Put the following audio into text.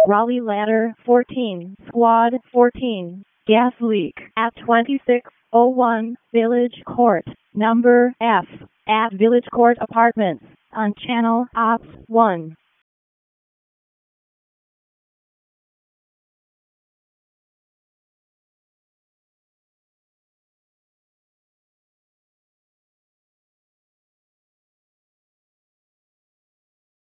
Raleigh Ladder 14, Squad 14. Gas leak at 2601 Village Court, number F, at Village Court Apartments, on Channel Ops 1.